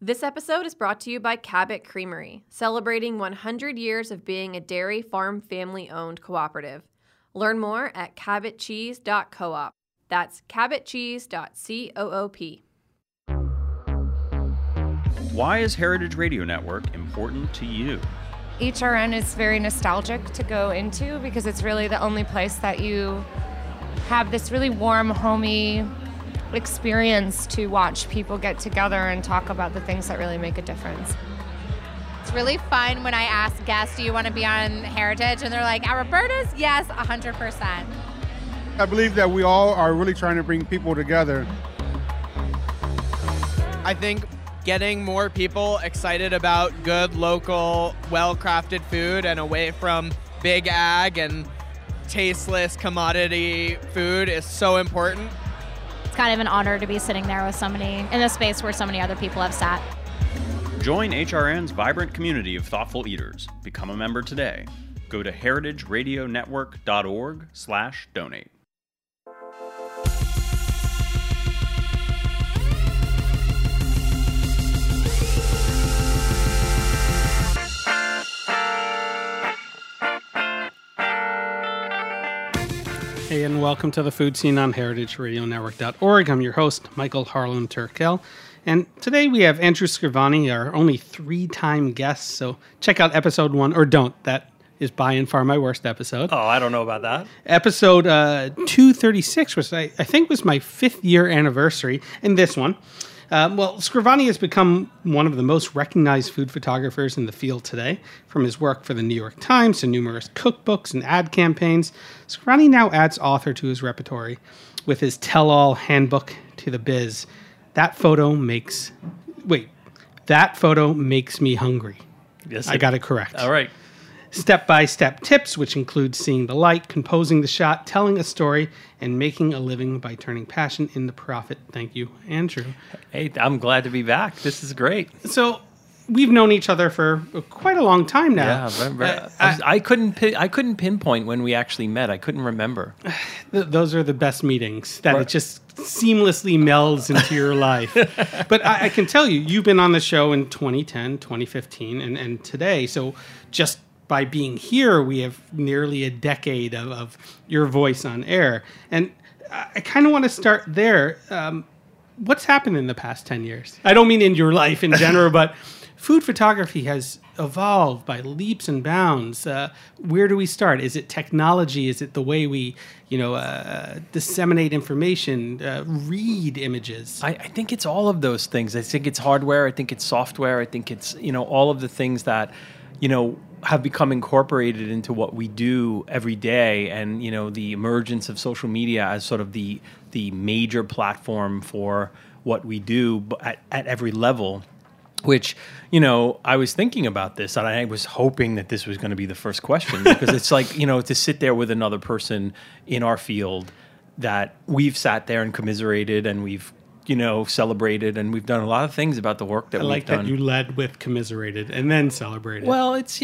This episode is brought to you by Cabot Creamery, celebrating 100 years of being a dairy farm family-owned cooperative. Learn more at cabotcheese.coop. That's cabotcheese.coop. Why is Heritage Radio Network important to you? HRN is very nostalgic to go into because it's really the only place that you have this really warm, homey experience to watch people get together and talk about the things that really make a difference. It's really fun when I ask guests, do you want to be on Heritage? And they're like, at Roberta's? Yes, 100%. I believe that we all are really trying to bring people together. I think getting more people excited about good, local, well-crafted food and away from big ag and tasteless commodity food is so important. It's kind of an honor to be sitting there with somebody in a space where so many other people have sat. Join HRN's vibrant community of thoughtful eaters. Become a member today. Go to heritageradionetwork.org/donate. Hey, and welcome to the Food Scene on heritageradionetwork.org. I'm your host, Michael Harlan Turkel. And today we have Andrew Scrivani, our only 3-time guest. So check out episode 1, or don't. That is by and far my worst episode. Oh, I don't know about that. Episode 236, which I think was my 5th year anniversary, and this one. Scrivani has become one of the most recognized food photographers in the field today. From his work for the New York Times to numerous cookbooks and ad campaigns, Scrivani now adds author to his repertoire with his tell-all handbook to the biz. That photo makes me hungry. Yes, I got it correct. All right. Step-by-step tips, which include seeing the light, composing the shot, telling a story, and making a living by turning passion into profit. Thank you, Andrew. Hey, I'm glad to be back. This is great. So we've known each other for quite a long time now. Yeah, I couldn't pinpoint when we actually met. I couldn't remember. Those are the best meetings, that it just seamlessly melds into your life. But I can tell you, you've been on the show in 2010, 2015, and today. So just by being here, we have nearly a decade of your voice on air. And I kind of want to start there. What's happened in the past 10 years? I don't mean in your life in general, but food photography has evolved by leaps and bounds. Where do we start? Is it technology? Is it the way we, disseminate information, read images? I think it's all of those things. I think it's hardware. I think it's software. I think it's, all of the things that, have become incorporated into what we do every day, and the emergence of social media as sort of the major platform for what we do at every level. Which I was thinking about this, and I was hoping that this was going to be the first question, because it's like to sit there with another person in our field that we've sat there and commiserated, and we've celebrated, and we've done a lot of things about the work that we've done. I like that you led with commiserated and then celebrated. Well, it's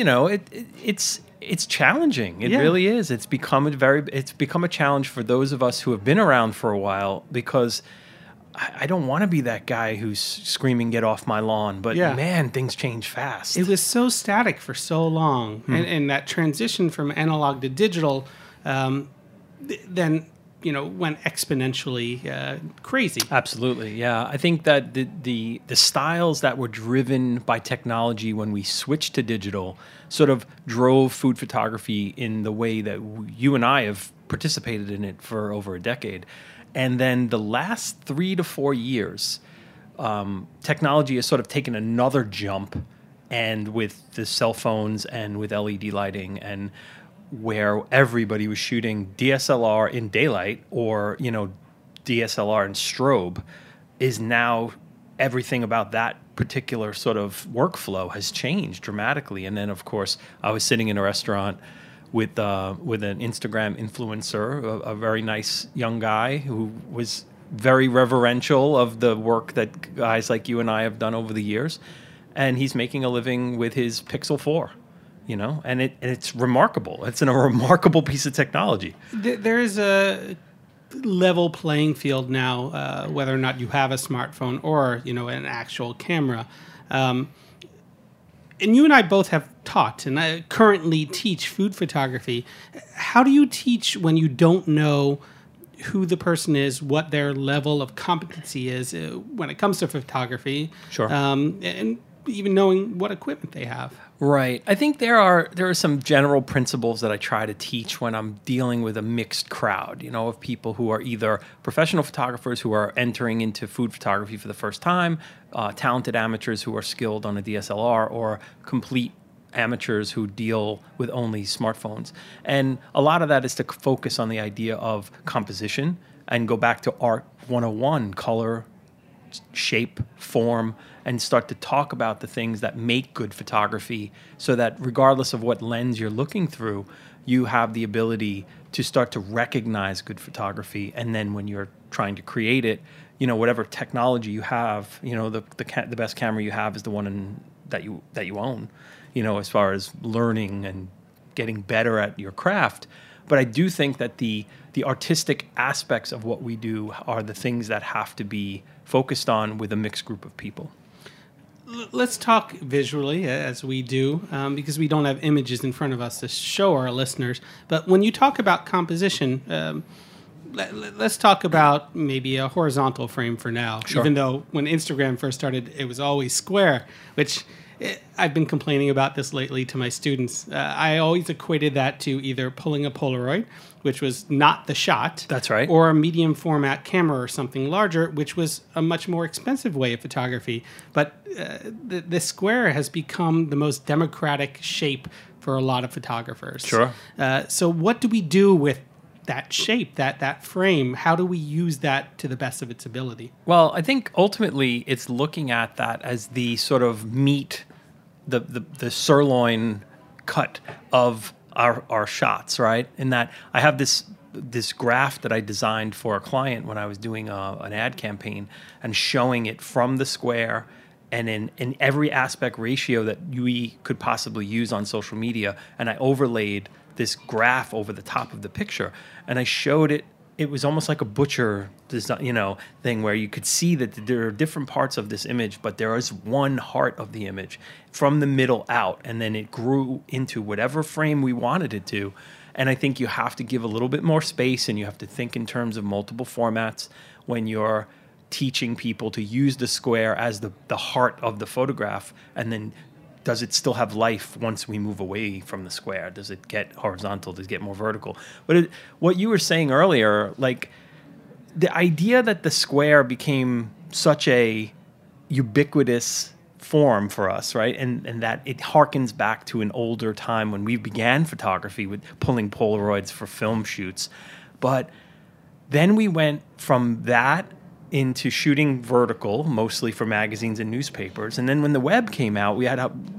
it's challenging. It really is. It's become a challenge for those of us who have been around for a while, because I don't want to be that guy who's screaming, "Get off my lawn!" But man, things change fast. It was so static for so long, and that transition from analog to digital, then went exponentially crazy. Absolutely, yeah. I think that the styles that were driven by technology when we switched to digital sort of drove food photography in the way that you and I have participated in it for over a decade. And then the last 3 to 4 years, technology has sort of taken another jump, and with the cell phones and with LED lighting, and where everybody was shooting DSLR in daylight or, DSLR in strobe, is now everything about that particular sort of workflow has changed dramatically. And then, of course, I was sitting in a restaurant with an Instagram influencer, a very nice young guy who was very reverential of the work that guys like you and I have done over the years. And he's making a living with his Pixel 4. And it's remarkable. It's a remarkable piece of technology. There is a level playing field now, whether or not you have a smartphone or, an actual camera. And you and I both have taught, and I currently teach food photography. How do you teach when you don't know who the person is, what their level of competency is when it comes to photography? Sure. And even knowing what equipment they have. Right. I think there are some general principles that I try to teach when I'm dealing with a mixed crowd, of people who are either professional photographers who are entering into food photography for the first time, talented amateurs who are skilled on a DSLR, or complete amateurs who deal with only smartphones. And a lot of that is to focus on the idea of composition and go back to Art 101, color, shape, form, and start to talk about the things that make good photography, so that regardless of what lens you're looking through, you have the ability to start to recognize good photography. And then when you're trying to create it, whatever technology you have, the best camera you have is the one that you own, as far as learning and getting better at your craft. But I do think that the artistic aspects of what we do are the things that have to be focused on with a mixed group of people. Let's talk visually, as we do, because we don't have images in front of us to show our listeners. But when you talk about composition, let's talk about maybe a horizontal frame for now. Sure. Even though when Instagram first started, it was always square, which I've been complaining about this lately to my students. I always equated that to either pulling a Polaroid, which was not the shot. That's right. Or a medium format camera or something larger, which was a much more expensive way of photography. But the square has become the most democratic shape for a lot of photographers. Sure. So what do we do with that shape, that frame? How do we use that to the best of its ability? Well, I think ultimately it's looking at that as the sort of meat, the sirloin cut of our shots, right? In that I have this graph that I designed for a client when I was doing an ad campaign, and showing it from the square and in every aspect ratio that we could possibly use on social media. And I overlaid this graph over the top of the picture, and I showed it. It was almost like a butcher design, thing where you could see that there are different parts of this image, but there is one heart of the image from the middle out, and then it grew into whatever frame we wanted it to. And I think you have to give a little bit more space, and you have to think in terms of multiple formats when you're teaching people to use the square as the heart of the photograph. And then does it still have life once we move away from the square? Does it get horizontal? Does it get more vertical? But what you were saying earlier, like the idea that the square became such a ubiquitous form for us, right? And that it harkens back to an older time when we began photography with pulling Polaroids for film shoots. But then we went from that into shooting vertical, mostly for magazines and newspapers. And then when the web came out, we had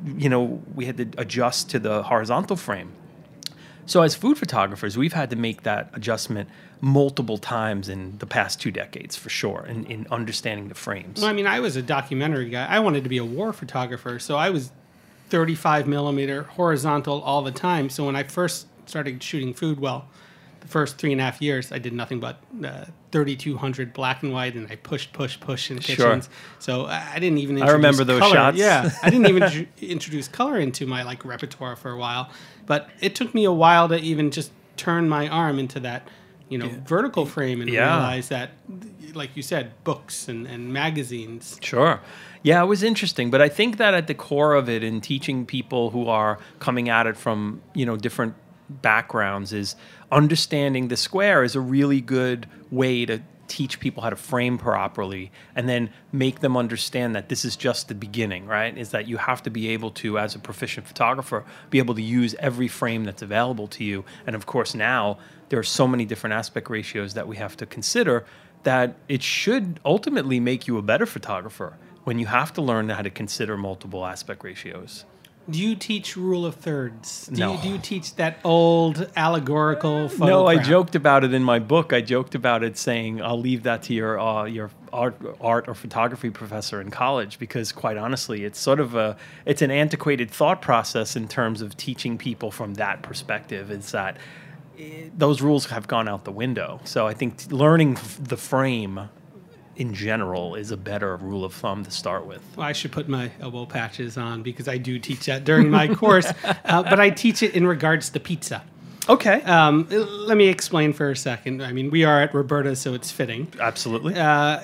to adjust to the horizontal frame. So as food photographers, we've had to make that adjustment multiple times in the past 2 decades, for sure, in understanding the frames. Well, I mean, I was a documentary guy. I wanted to be a war photographer, so I was 35 millimeter horizontal all the time. So when I first started shooting food, the first 3.5 years, I did nothing but 3,200 black and white, and I pushed in kitchens. Sure. So I didn't even introduce I remember those color. shots. Yeah, I didn't even introduce color into my repertoire for a while. But it took me a while to even just turn my arm into that, vertical frame and realize that, like you said, books and magazines. Sure. Yeah, it was interesting. But I think that at the core of it, in teaching people who are coming at it from, different backgrounds, is understanding the square is a really good way to teach people how to frame properly, and then make them understand that this is just the beginning, right? Is that you have to be able to, as a proficient photographer, be able to use every frame that's available to you. And of course, now there are so many different aspect ratios that we have to consider, that it should ultimately make you a better photographer when you have to learn how to consider multiple aspect ratios. Do you teach rule of thirds? No. Do you teach that old allegorical photo? No, I crap? joked about it in my book. I joked about it saying, I'll leave that to your art or photography professor in college, because quite honestly, it's sort of an antiquated thought process in terms of teaching people from that perspective. Is that those rules have gone out the window. So I think learning the frame in general is a better rule of thumb to start with. Well, I should put my elbow patches on because I do teach that during my course, but I teach it in regards to pizza. Okay. Let me explain for a second. I mean, we are at Roberta's, so it's fitting. Absolutely.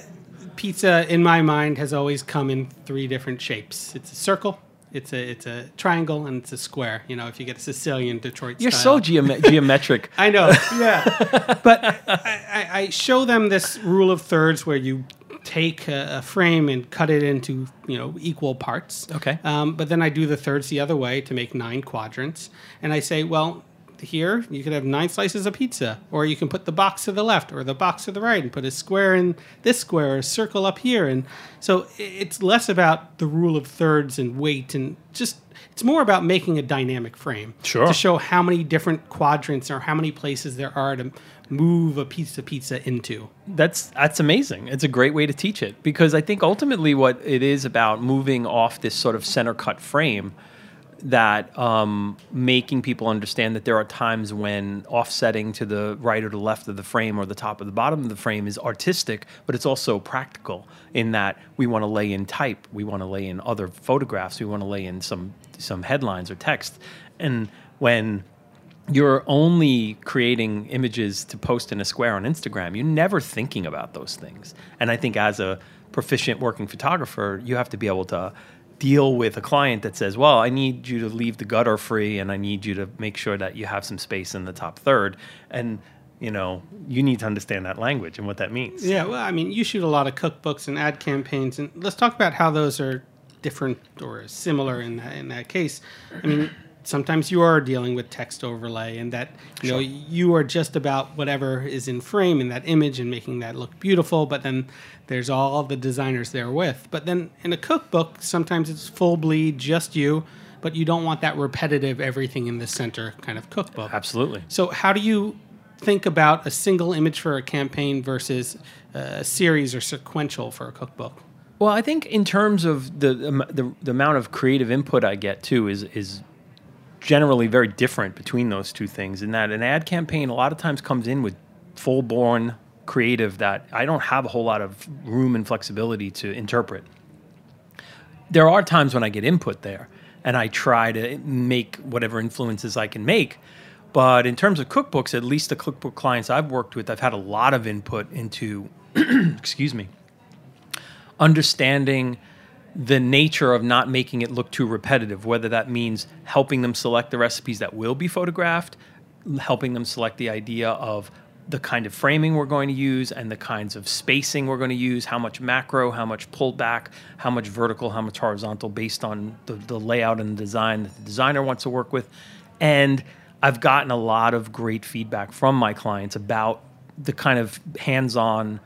Pizza, in my mind, has always come in 3 different shapes. It's a circle, it's a triangle, and it's a square. You know, if you get a Sicilian Detroit You're style. so geometric. I know, yeah. But I show them this rule of thirds where you take a frame and cut it into, equal parts. Okay. But then I do the thirds the other way to make 9 quadrants. And I say, well, here you could have 9 slices of pizza, or you can put the box to the left or the box to the right and put a square in this square or a circle up here. And so it's less about the rule of thirds and weight, and just it's more about making a dynamic frame. Sure. To show how many different quadrants or how many places there are to move a piece of pizza into. That's amazing. It's a great way to teach it, because I think ultimately what it is about moving off this sort of center cut frame, that making people understand that there are times when offsetting to the right or the left of the frame or the top or the bottom of the frame is artistic, but it's also practical in that we want to lay in type, we want to lay in other photographs, we want to lay in some headlines or text. And when you're only creating images to post in a square on Instagram, you're never thinking about those things. And I think as a proficient working photographer, you have to be able to deal with a client that says, well, I need you to leave the gutter free and I need you to make sure that you have some space in the top third. And, you need to understand that language and what that means. Yeah, well, I mean, you shoot a lot of cookbooks and ad campaigns, and let's talk about how those are different or similar in that case. I mean, sometimes you are dealing with text overlay, and that you are just about whatever is in frame in that image and making that look beautiful, but then there's all the designers there with. But then in a cookbook, sometimes it's full bleed, just you, but you don't want that repetitive everything in the center kind of cookbook. Absolutely. So how do you think about a single image for a campaign versus a series or sequential for a cookbook? Well, I think in terms of the amount of creative input I get too is generally very different between those two things, in that an ad campaign a lot of times comes in with full-born creative that I don't have a whole lot of room and flexibility to interpret. There are times when I get input there, and I try to make whatever influences I can make. But in terms of cookbooks, at least the cookbook clients I've worked with, I've had a lot of input into, understanding the nature of not making it look too repetitive, whether that means helping them select the recipes that will be photographed, helping them select the idea of the kind of framing we're going to use and the kinds of spacing we're going to use, how much macro, how much pulled back, how much vertical, how much horizontal, based on the layout and the design that the designer wants to work with. And I've gotten a lot of great feedback from my clients about the kind of hands-on,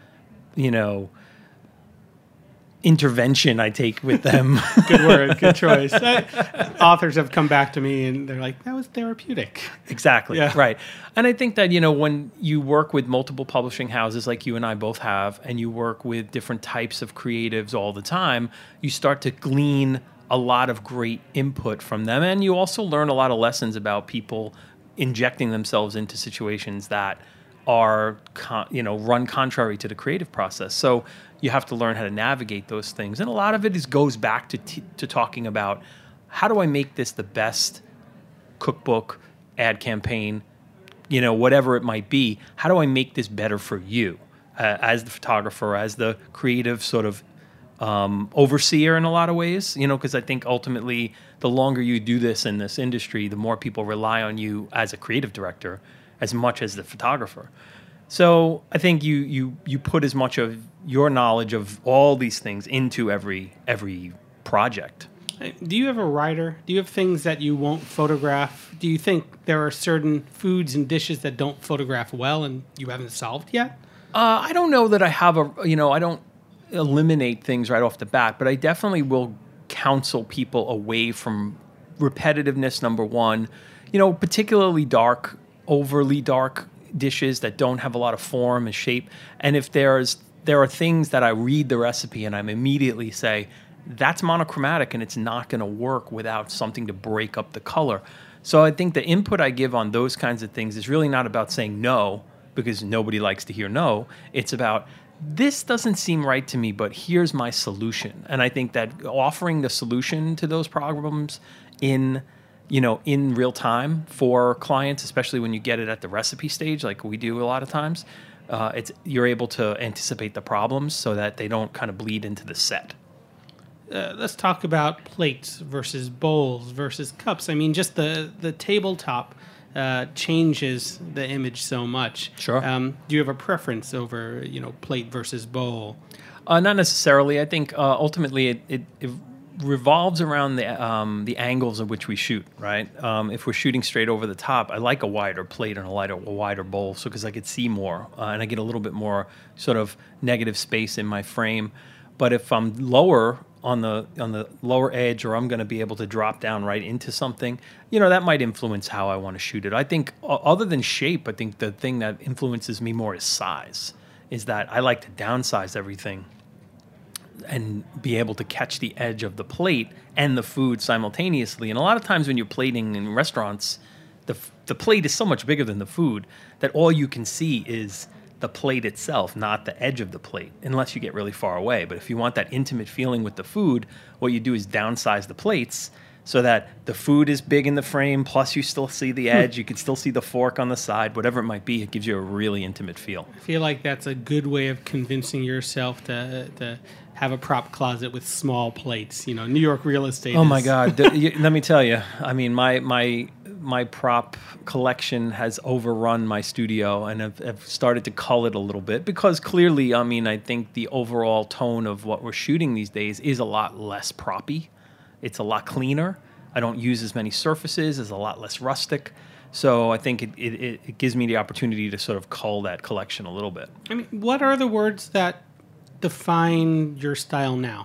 intervention I take with them. Good word, good choice. Authors have come back to me and they're like, that was therapeutic. Exactly, Yeah. Right. And I think that, when you work with multiple publishing houses like you and I both have, and you work with different types of creatives all the time, you start to glean a lot of great input from them. And you also learn a lot of lessons about people injecting themselves into situations that are, run contrary to the creative process. So you have to learn how to navigate those things. And a lot of it goes back to talking about, how do I make this the best cookbook, ad campaign, whatever it might be? How do I make this better for you as the photographer, as the creative sort of overseer in a lot of ways? Because I think ultimately the longer you do this in this industry, the more people rely on you as a creative director as much as the photographer. So I think you put as much of your knowledge of all these things into every project. Do you have a rider? Do you have things that you won't photograph? Do you think there are certain foods and dishes that don't photograph well and you haven't solved yet? I don't know that I have I don't eliminate things right off the bat, but I definitely will counsel people away from repetitiveness, number one, particularly overly dark dishes that don't have a lot of form and shape. And if there are things that I read the recipe and I'm immediately say, that's monochromatic and it's not going to work without something to break up the color. So I think the input I give on those kinds of things is really not about saying no, because nobody likes to hear no. It's about, this doesn't seem right to me, but here's my solution. And I think that offering the solution to those problems in real time for clients, especially when you get it at the recipe stage, like we do a lot of times, you're able to anticipate the problems so that they don't kind of bleed into the set. Let's talk about plates versus bowls versus cups. I mean, just the tabletop changes the image so much. Sure. Do you have a preference over, plate versus bowl? Not necessarily. I think ultimately it revolves around the angles of which we shoot, right? If we're shooting straight over the top, I like a wider plate and a wider bowl, so because I could see more and I get a little bit more sort of negative space in my frame. But if I'm lower on the lower edge, or I'm going to be able to drop down right into something, that might influence how I want to shoot it. I think other than shape, I think the thing that influences me more is size, is that I like to downsize everything and be able to catch the edge of the plate and the food simultaneously. And a lot of times when you're plating in restaurants, the plate is so much bigger than the food that all you can see is the plate itself, not the edge of the plate, unless you get really far away. But if you want that intimate feeling with the food, what you do is downsize the plates so that the food is big in the frame, plus you still see the edge, you can still see the fork on the side, whatever it might be. It gives you a really intimate feel. I feel like that's a good way of convincing yourself to have a prop closet with small plates. New York real estate. Oh my God! Let me tell you. I mean, my prop collection has overrun my studio, and I've started to cull it a little bit because clearly, I think the overall tone of what we're shooting these days is a lot less proppy. It's a lot cleaner. I don't use as many surfaces. It's a lot less rustic. So I think it gives me the opportunity to sort of cull that collection a little bit. I mean, what are the words that define your style now?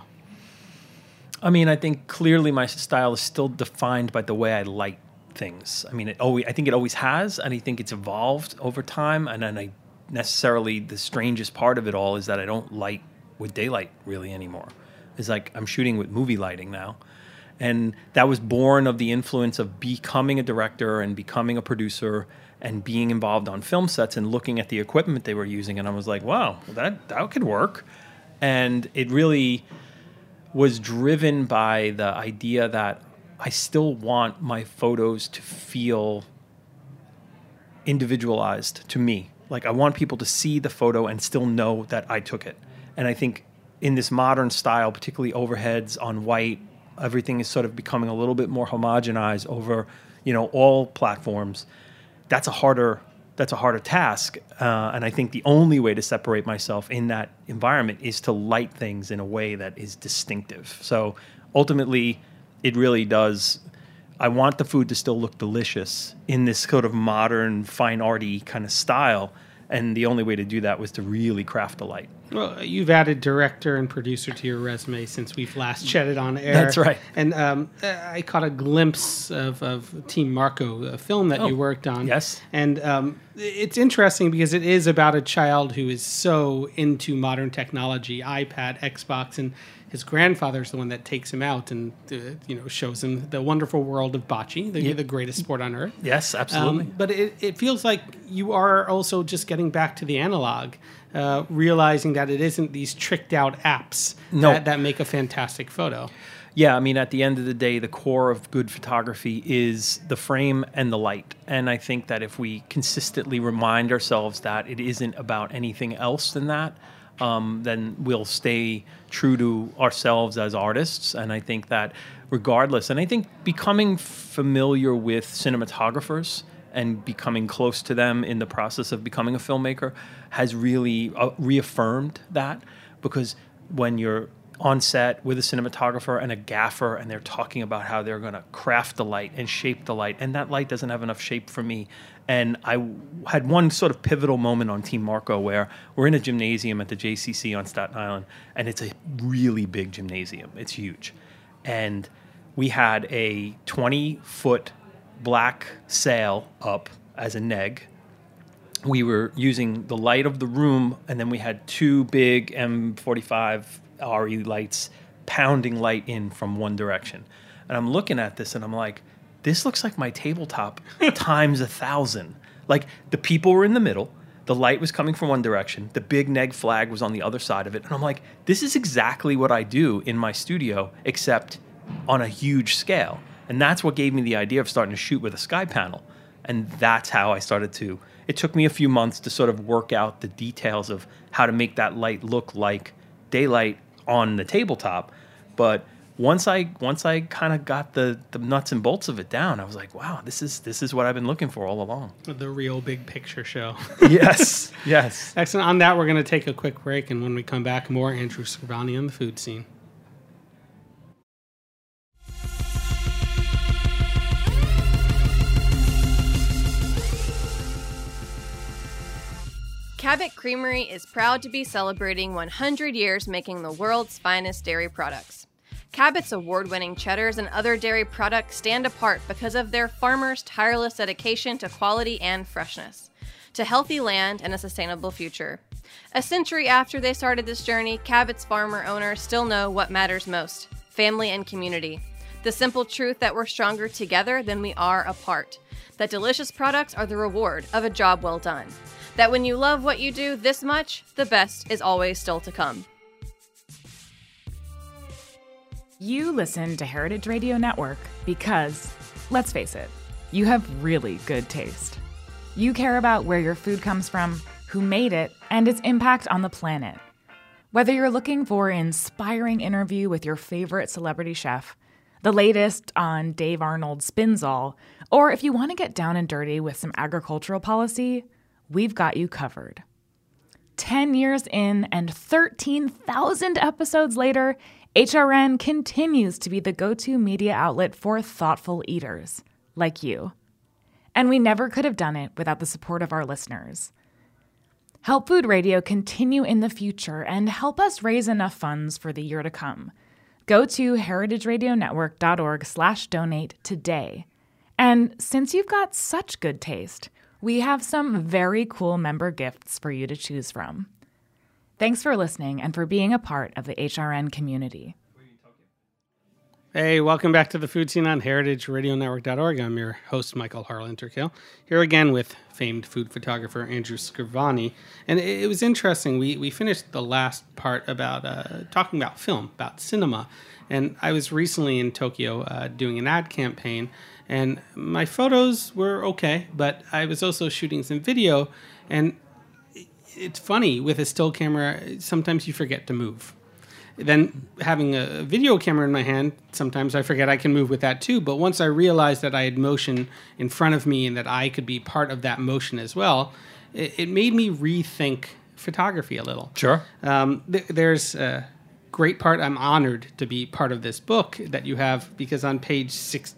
I mean, I think clearly my style is still defined by the way I light things. I mean, I think it always has, and I think it's evolved over time. And then the strangest part of it all is that I don't light with daylight really anymore. It's like I'm shooting with movie lighting now. And that was born of the influence of becoming a director and becoming a producer and being involved on film sets and looking at the equipment they were using. And I was like, wow, that could work. And it really was driven by the idea that I still want my photos to feel individualized to me. Like I want people to see the photo and still know that I took it. And I think in this modern style, particularly overheads on white, everything is sort of becoming a little bit more homogenized over, all platforms. That's a harder task. And I think the only way to separate myself in that environment is to light things in a way that is distinctive. So ultimately, it really does. I want the food to still look delicious in this sort of modern, fine arty kind of style. And the only way to do that was to really craft the light. Well, you've added director and producer to your resume since we've last chatted on air. That's right. And I caught a glimpse of Team Marco, a film that you worked on. Yes. And it's interesting because it is about a child who is so into modern technology, iPad, Xbox, and his grandfather's the one that takes him out and shows him the wonderful world of bocce, the greatest sport on earth. Yes, absolutely. But it feels like you are also just getting back to the analog, realizing that it isn't these tricked out apps that make a fantastic photo. Yeah, I mean, at the end of the day, the core of good photography is the frame and the light. And I think that if we consistently remind ourselves that it isn't about anything else than that, then we'll stay true to ourselves as artists. And I think that regardless, and I think becoming familiar with cinematographers and becoming close to them in the process of becoming a filmmaker has really reaffirmed that, because when you're on set with a cinematographer and a gaffer and they're talking about how they're going to craft the light and shape the light, and that light doesn't have enough shape for me. And I had one sort of pivotal moment on Team Marco where we're in a gymnasium at the JCC on Staten Island, and it's a really big gymnasium. It's huge. And we had a 20-foot black sail up as a neg. We were using the light of the room, and then we had two big M45 RE lights pounding light in from one direction. And I'm looking at this and I'm like, this looks like my tabletop times 1,000. Like the people were in the middle. The light was coming from one direction. The big neg flag was on the other side of it. And I'm like, this is exactly what I do in my studio, except on a huge scale. And that's what gave me the idea of starting to shoot with a sky panel. And that's how I started to. It took me a few months to sort of work out the details of how to make that light look like daylight on the tabletop. But once I kind of got the nuts and bolts of it down, I was like, wow, this is what I've been looking for all along. The real big picture show. Yes. Excellent. On that, we're going to take a quick break, and when we come back, more Andrew Scrivani on the food scene. Cabot Creamery is proud to be celebrating 100 years making the world's finest dairy products. Cabot's award-winning cheddars and other dairy products stand apart because of their farmers' tireless dedication to quality and freshness, to healthy land and a sustainable future. A century after they started this journey, Cabot's farmer owners still know what matters most: family and community. The simple truth that we're stronger together than we are apart. That delicious products are the reward of a job well done. That when you love what you do this much, the best is always still to come. You listen to Heritage Radio Network because, let's face it, you have really good taste. You care about where your food comes from, who made it, and its impact on the planet. Whether you're looking for an inspiring interview with your favorite celebrity chef, the latest on Dave Arnold's Spinzall, or if you want to get down and dirty with some agricultural policy, we've got you covered. 10 years in and 13,000 episodes later, HRN continues to be the go-to media outlet for thoughtful eaters, like you. And we never could have done it without the support of our listeners. Help Food Radio continue in the future and help us raise enough funds for the year to come. Go to heritageradionetwork.org/donate today. And since you've got such good taste, we have some very cool member gifts for you to choose from. Thanks for listening and for being a part of the HRN community. Hey, welcome back to the Food Scene on heritageradionetwork.org. I'm your host, Michael Harlan-Turkale, here again with famed food photographer Andrew Scrivani. And it was interesting. We finished the last part about talking about film, about cinema. And I was recently in Tokyo doing an ad campaign, and my photos were okay, but I was also shooting some video. And it's funny, with a still camera, sometimes you forget to move. Then having a video camera in my hand, sometimes I forget I can move with that too. But once I realized that I had motion in front of me and that I could be part of that motion as well, it made me rethink photography a little. Sure. There's a great part. I'm honored to be part of this book that you have, because on page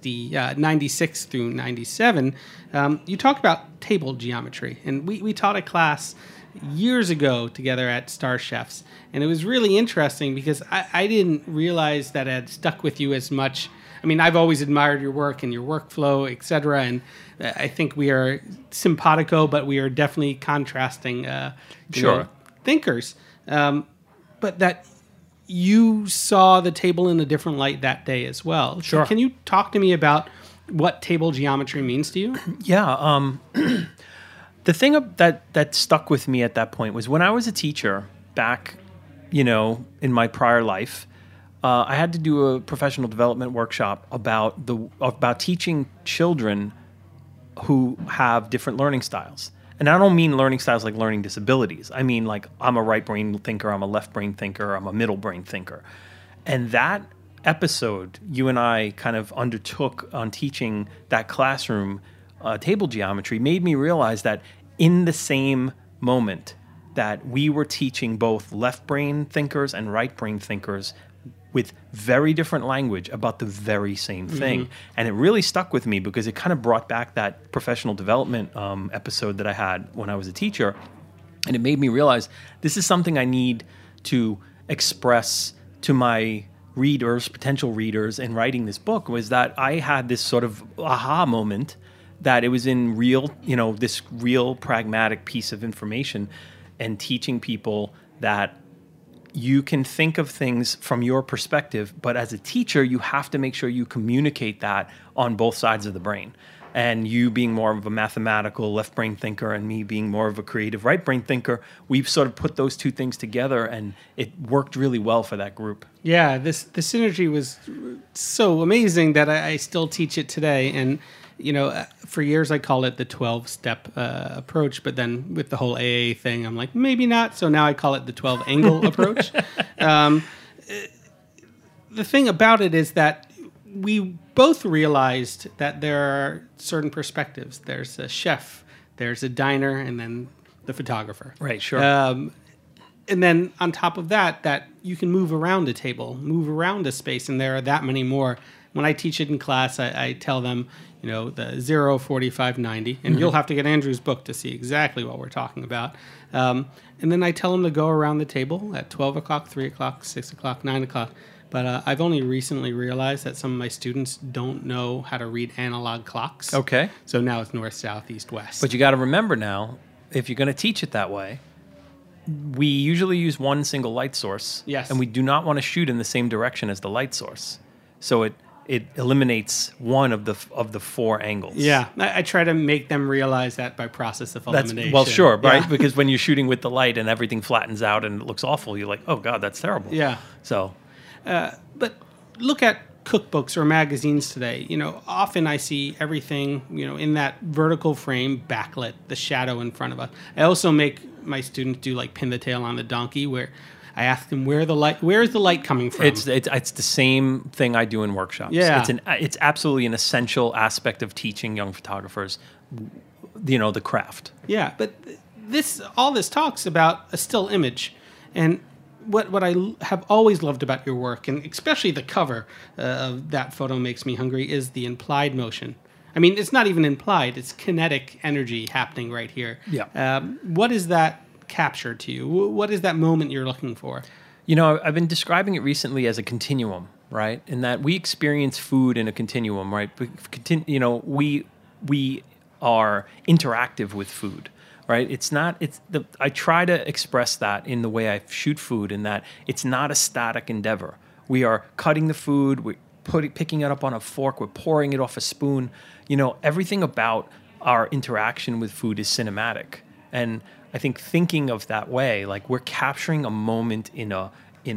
96 through 97, you talk about table geometry. And we taught a class years ago together at Star Chefs, and it was really interesting because I didn't realize that it had stuck with you as much. I mean, I've always admired your work and your workflow, etc., and I think we are simpatico, but we are definitely contrasting thinkers. But that you saw the table in a different light that day as well. Sure. Can you talk to me about what table geometry means to you? Yeah. The thing that stuck with me at that point was when I was a teacher back, in my prior life, I had to do a professional development workshop about teaching children who have different learning styles. And I don't mean learning styles like learning disabilities. I mean like I'm a right brain thinker, I'm a left brain thinker, I'm a middle brain thinker. And that episode you and I kind of undertook on teaching that classroom table geometry made me realize that in the same moment that we were teaching both left brain thinkers and right brain thinkers with very different language about the very same thing. Mm-hmm. And it really stuck with me because it kind of brought back that professional development episode that I had when I was a teacher. And it made me realize this is something I need to express to my readers, potential readers, in writing this book, was that I had this sort of aha moment that it was in real, this real pragmatic piece of information, and teaching people that you can think of things from your perspective, but as a teacher, you have to make sure you communicate that on both sides of the brain. And you being more of a mathematical left brain thinker and me being more of a creative right brain thinker, we've sort of put those two things together, and it worked really well for that group. Yeah, the synergy was so amazing that I still teach it today. And, you know, for years I called it the 12-step approach, but then with the whole AA thing, I'm like, maybe not. So now I call it the 12-angle approach. The thing about it is that we both realized that there are certain perspectives. There's a chef, there's a diner, and then the photographer. Right, sure. And then on top of that, that you can move around a table, move around a space, and there are that many more. When I teach it in class, I tell them, you know, the 0, 45, 90, and you'll have to get Andrew's book to see exactly what we're talking about. And then I tell them to go around the table at 12 o'clock, 3 o'clock, 6 o'clock, 9 o'clock. But I've only recently realized that some of my students don't know how to read analog clocks. Okay. So now it's north, south, east, west. But you got to remember now, if you're going to teach it that way, we usually use one single light source. Yes. And we do not want to shoot in the same direction as the light source. So it eliminates one of the 4 angles. Yeah, I try to make them realize that by process of elimination. Well, sure, right? Yeah. Because when you're shooting with the light and everything flattens out and it looks awful, you're like, oh, God, that's terrible. Yeah. So... but look at cookbooks or magazines today. You know, often I see everything, you know, in that vertical frame, backlit, the shadow in front of us. I also make my students do like pin the tail on the donkey, where I ask them where is the light coming from? It's the same thing I do in workshops. Yeah. It's absolutely an essential aspect of teaching young photographers, you know, the craft. Yeah, but all this talks about a still image, and what I have always loved about your work, and especially the cover of That Photo Makes Me Hungry, is the implied motion. I mean, it's not even implied; it's kinetic energy happening right here. Yeah. What is that capture to you? What is that moment you're looking for? You know, I've been describing it recently as a continuum, right? In that we experience food in a continuum, right? You know, we are interactive with food. Right? I try to express that in the way I shoot food, in that it's not a static endeavor. We are cutting the food, we're picking it up on a fork, we're pouring it off a spoon. You know, everything about our interaction with food is cinematic. And I think thinking of that way, like we're capturing a moment in a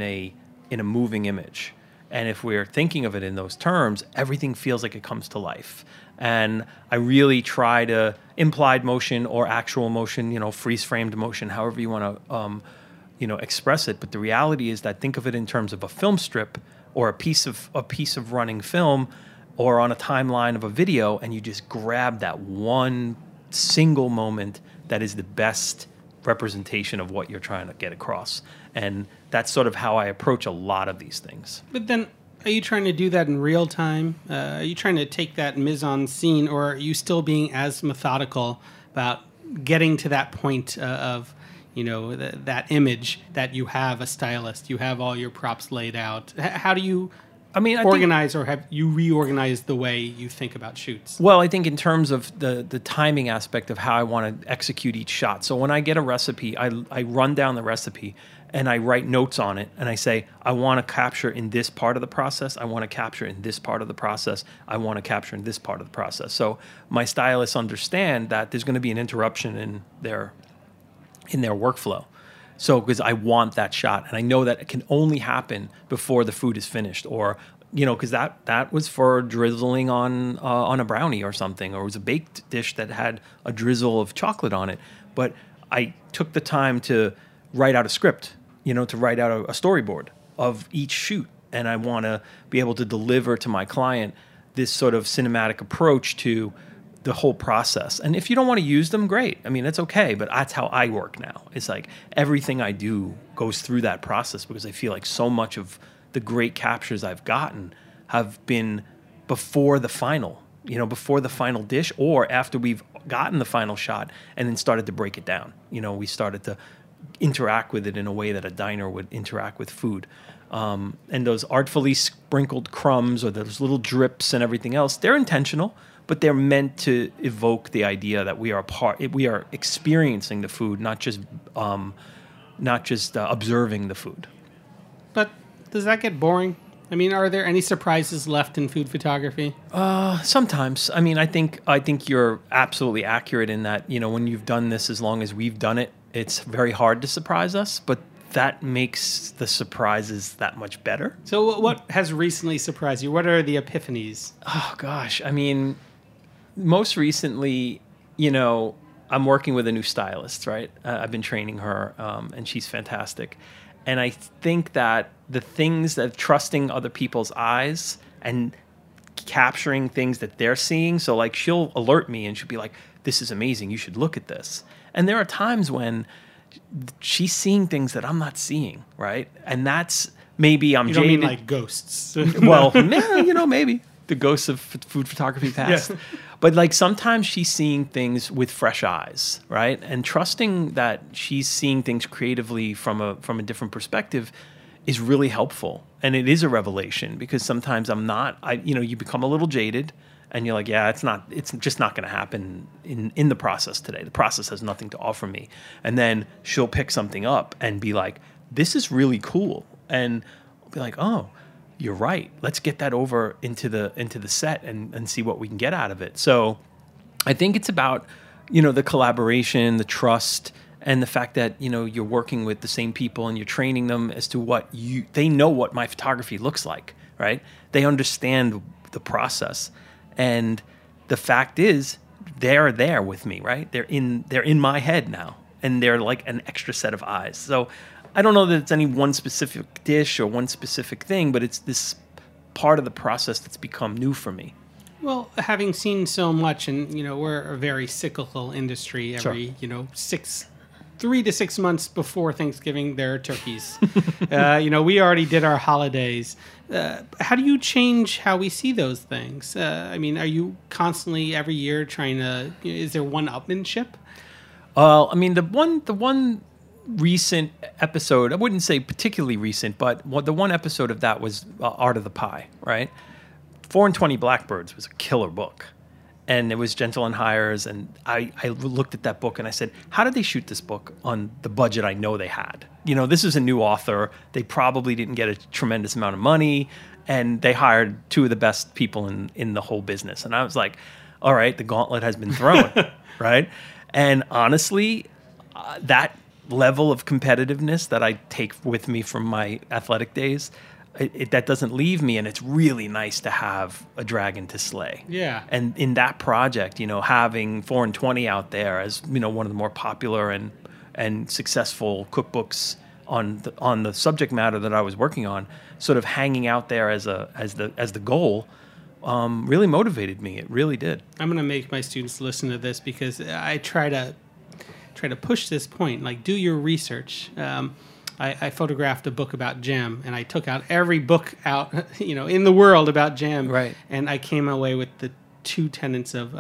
moving image. And if we're thinking of it in those terms, everything feels like it comes to life. And I really try to implied motion or actual motion, you know, freeze-framed motion, however you want to, express it. But the reality is that think of it in terms of a film strip or a piece of running film, or on a timeline of a video, and you just grab that one single moment that is the best representation of what you're trying to get across. And that's sort of how I approach a lot of these things. But then, are you trying to do that in real time? Are you trying to take that mise-en-scene, or are you still being as methodical about getting to that point of, you know, that image that you have a stylist, you have all your props laid out? How do you organize, or have you reorganized the way you think about shoots? Well, I think in terms of the timing aspect of how I want to execute each shot. So when I get a recipe, I run down the recipe and I write notes on it, and I say, I want to capture in this part of the process, I want to capture in this part of the process, I want to capture in this part of the process. So my stylists understand that there's going to be an interruption in their workflow. So because I want that shot, and I know that it can only happen before the food is finished, or, you know, because that was for drizzling on a brownie or something, or it was a baked dish that had a drizzle of chocolate on it. But I took the time to write out a script, you know, to write out a storyboard of each shoot, and I want to be able to deliver to my client this sort of cinematic approach to the whole process. And if you don't want to use them, great. I mean, that's okay, but that's how I work now. It's like everything I do goes through that process, because I feel like so much of the great captures I've gotten have been before the final dish, or after we've gotten the final shot and then started to break it down. You know, we started to interact with it in a way that a diner would interact with food. And those artfully sprinkled crumbs, or those little drips and everything else, they're intentional, but they're meant to evoke the idea that we are experiencing the food, not just observing the food. does that get boring? I mean, are there any surprises left in food photography? Sometimes. I mean, I think you're absolutely accurate in that, when you've done this as long as we've done it, it's very hard to surprise us, but that makes the surprises that much better. So what has recently surprised you? What are the epiphanies? Oh, gosh. I mean, most recently, I'm working with a new stylist, right? I've been training her, and she's fantastic. And I think that the things that trusting other people's eyes and capturing things that they're seeing. So like she'll alert me and she'll be like, this is amazing. You should look at this. And there are times when she's seeing things that I'm not seeing, right? And that's maybe I'm jaded. You don't mean like ghosts? Well, maybe the ghosts of food photography past. Yeah. But like sometimes she's seeing things with fresh eyes, right? And trusting that she's seeing things creatively from a different perspective is really helpful. And it is a revelation because sometimes you become a little jaded and you're like, yeah, it's just not going to happen in the process today. The process has nothing to offer me. And then she'll pick something up and be like, this is really cool. And I'll be like, oh, you're right. Let's get that over into the set and see what we can get out of it. So I think it's about, the collaboration, the trust, and the fact that, you're working with the same people and you're training them as to they know what my photography looks like, right? They understand the process. And the fact is they're there with me, right? They're in my head now and they're like an extra set of eyes. So I don't know that it's any one specific dish or one specific thing, but it's this part of the process that's become new for me. Well, having seen so much, and we're a very cyclical industry. Every 3 to 6 months before Thanksgiving, there are turkeys. We already did our holidays. How do you change how we see those things? Are you constantly every year trying to? Is there one-upmanship? The one recent episode, I wouldn't say particularly recent, but the one episode of that was Art of the Pie, right? 4 and 20 Blackbirds was a killer book. And it was Gentle and Hires, and I looked at that book and I said, how did they shoot this book on the budget I know they had? This is a new author. They probably didn't get a tremendous amount of money, and they hired 2 of the best people in the whole business. And I was like, all right, the gauntlet has been thrown, right? And honestly, that level of competitiveness that I take with me from my athletic days, that doesn't leave me, and it's really nice to have a dragon to slay. Yeah. And in that project, having 4 and 20 out there as one of the more popular and successful cookbooks on the subject matter that I was working on, sort of hanging out there as the goal, really motivated me. It really did. I'm going to make my students listen to this because I try to push this point. Like, do your research. I photographed a book about jam, and I took out every book out, in the world about jam. Right. And I came away with the 2 tenets of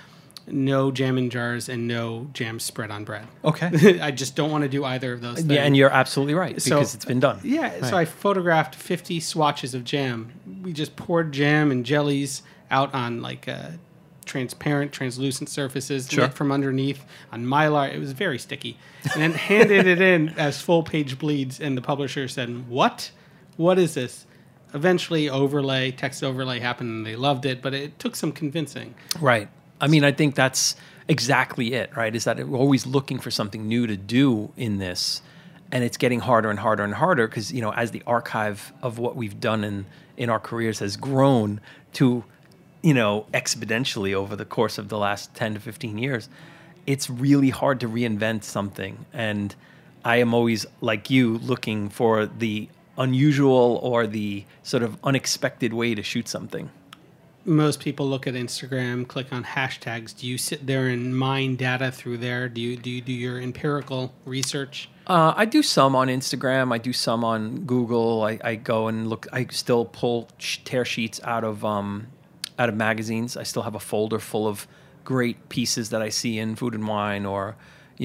no jam in jars and no jam spread on bread. Okay. I just don't want to do either of those things. Yeah, and you're absolutely right, because it's been done. Yeah, right. So I photographed 50 swatches of jam. We just poured jam and jellies out on transparent, translucent surfaces lit from underneath on Mylar. It was very sticky. And then handed it in as full-page bleeds, and the publisher said, what? What is this? Eventually, text overlay happened, and they loved it, but it took some convincing. Right. I think that's exactly it, right? Is that we're always looking for something new to do in this, and it's getting harder and harder and harder because, as the archive of what we've done in our careers has grown to exponentially over the course of the last 10 to 15 years, it's really hard to reinvent something. And I am always, like you, looking for the unusual or the sort of unexpected way to shoot something. Most people look at Instagram, click on hashtags. Do you sit there and mine data through there? Do you do your empirical research? I do some on Instagram. I do some on Google. I go and look. I still pull tear sheets out of magazines. I still have a folder full of great pieces that I see in Food and Wine or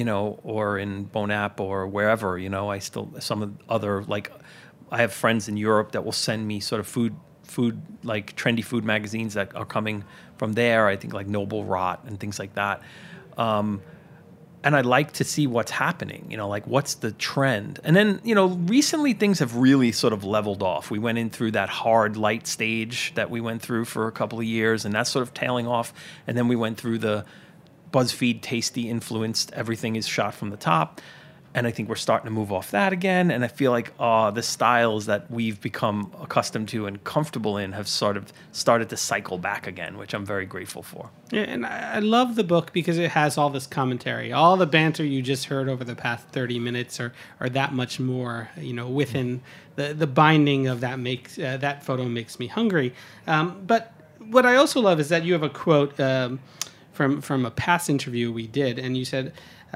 in Bon App or wherever, I still, some of other, I have friends in Europe that will send me sort of food, like trendy food magazines that are coming from there. I think like Noble Rot and things like that. and I like to see what's happening, like what's the trend. And then, recently things have really sort of leveled off. We went in through that hard light stage that we went through for a couple of years, and that's sort of tailing off. And then we went through the BuzzFeed tasty influenced, everything is shot from the top. And I think we're starting to move off that again. And I feel like the styles that we've become accustomed to and comfortable in have sort of started to cycle back again, which I'm very grateful for. Yeah, and I love the book because it has all this commentary. All the banter you just heard over the past 30 minutes are that much more, within the binding of that photo makes me hungry. But what I also love is that you have a quote from a past interview we did, and you said,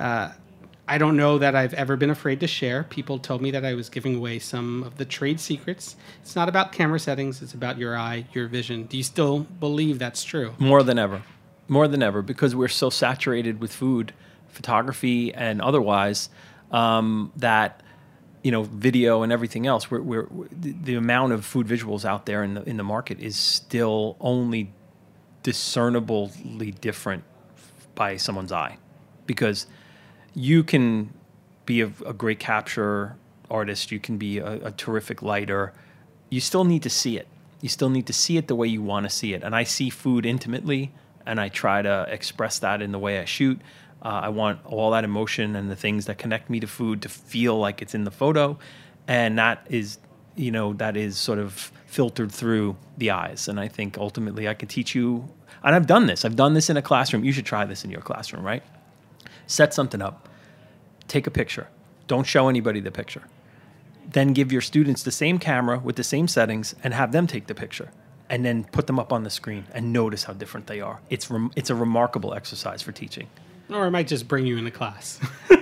I don't know that I've ever been afraid to share. People told me that I was giving away some of the trade secrets. It's not about camera settings. It's about your eye, your vision. Do you still believe that's true? More than ever, because we're so saturated with food, photography, and otherwise, that, video and everything else, the amount of food visuals out there in the market is still only discernibly different by someone's eye, because you can be a great capture artist. You can be a terrific lighter. You still need to see it. You still need to see it the way you want to see it. And I see food intimately, and I try to express that in the way I shoot. I want all that emotion and the things that connect me to food to feel like it's in the photo. And that is sort of filtered through the eyes. And I think ultimately I can teach you, and I've done this. I've done this in a classroom. You should try this in your classroom, right? Set something up, take a picture, don't show anybody the picture. Then give your students the same camera with the same settings and have them take the picture, and then put them up on the screen and notice how different they are. It's a remarkable exercise for teaching. Or I might just bring you into class.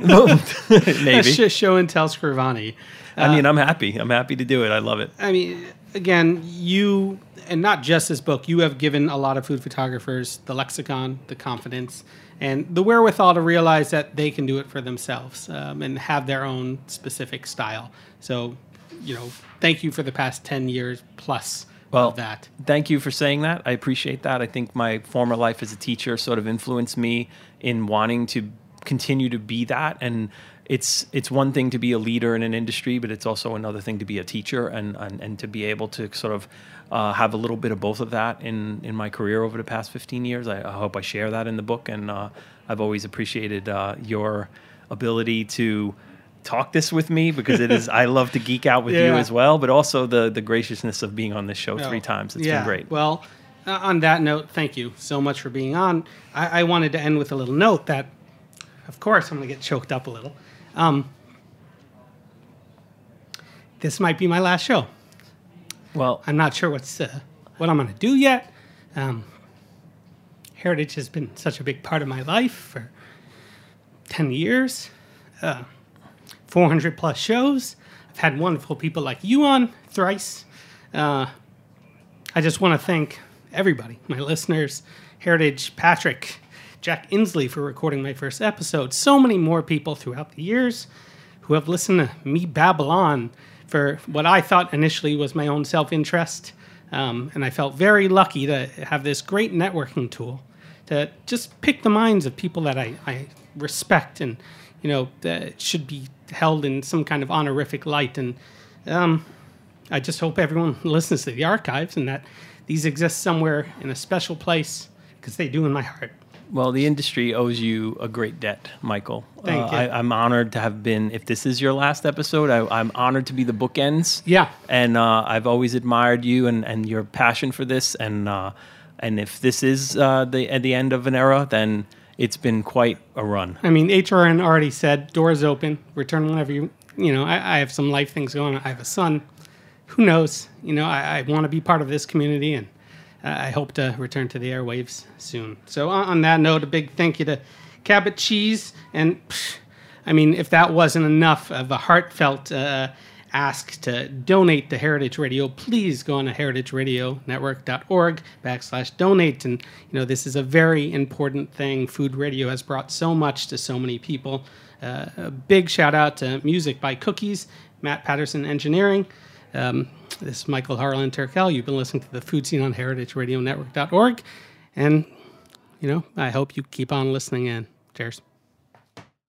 Maybe. Show and tell Scrivani. I'm happy. I'm happy to do it. I love it. Again, you, and not just this book, you have given a lot of food photographers the lexicon, the confidence, and the wherewithal to realize that they can do it for themselves and have their own specific style. So, thank you for the past 10 years plus of that. Thank you for saying that. I appreciate that. I think my former life as a teacher sort of influenced me in wanting to continue to be that. And it's one thing to be a leader in an industry, but it's also another thing to be a teacher and to be able to sort of have a little bit of both of that in my career over the past 15 years. I hope I share that in the book, and I've always appreciated your ability to talk this with me, because it is, I love to geek out with you as well, but also the graciousness of being on this show 3 times. It's been great. Well, on that note, thank you so much for being on. I wanted to end with a little note that, of course, I'm going to get choked up a little. This might be my last show. Well, I'm not sure what I'm going to do yet. Heritage has been such a big part of my life for 10 years, 400 plus shows. I've had wonderful people like you on thrice. I just want to thank everybody, my listeners, Heritage, Patrick, Jack Inslee for recording my first episode. So many more people throughout the years who have listened to me babble on for what I thought initially was my own self-interest. And I felt very lucky to have this great networking tool to just pick the minds of people that I respect and, that should be held in some kind of honorific light. And I just hope everyone listens to the archives and that these exist somewhere in a special place, because they do in my heart. Well, the industry owes you a great debt, Michael. Thank you. I'm honored to have been, if this is your last episode, I'm honored to be the bookends. Yeah. And I've always admired you and your passion for this. And if this is at the end of an era, then it's been quite a run. HRN already said, doors open, return whenever I have some life things going on. I have a son. Who knows? I want to be part of this community, and I hope to return to the airwaves soon. So on that note, a big thank you to Cabot Cheese. And if that wasn't enough of a heartfelt ask to donate to Heritage Radio, please go on to heritageradionetwork.org/donate. And, this is a very important thing. Food radio has brought so much to so many people. A big shout out to music by Cookies, Matt Patterson Engineering. This is Michael Harlan Turkel. You've been listening to the Food Scene on heritageradionetwork.org. And, I hope you keep on listening in. Cheers.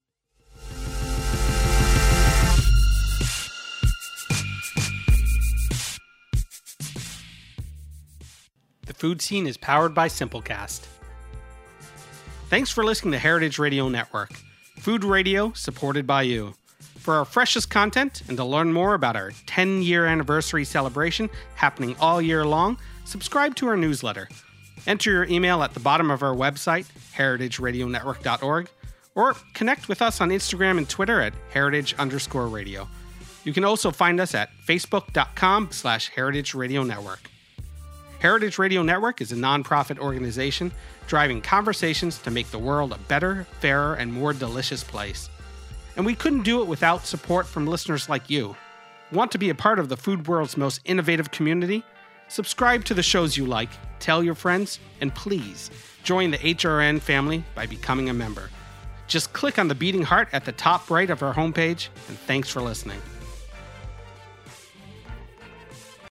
food scene is powered by Simplecast. Thanks for listening to Heritage Radio Network, food radio supported by you. For our freshest content and to learn more about our 10-year anniversary celebration happening all year long, subscribe to our newsletter. Enter your email at the bottom of our website, heritageradionetwork.org, or connect with us on Instagram and Twitter at heritage_radio. You can also find us at facebook.com/Heritage Radio Network. Heritage Radio Network is a nonprofit organization driving conversations to make the world a better, fairer, and more delicious place. And we couldn't do it without support from listeners like you. Want to be a part of the food world's most innovative community? Subscribe to the shows you like, tell your friends, and please join the HRN family by becoming a member. Just click on the beating heart at the top right of our homepage, and thanks for listening.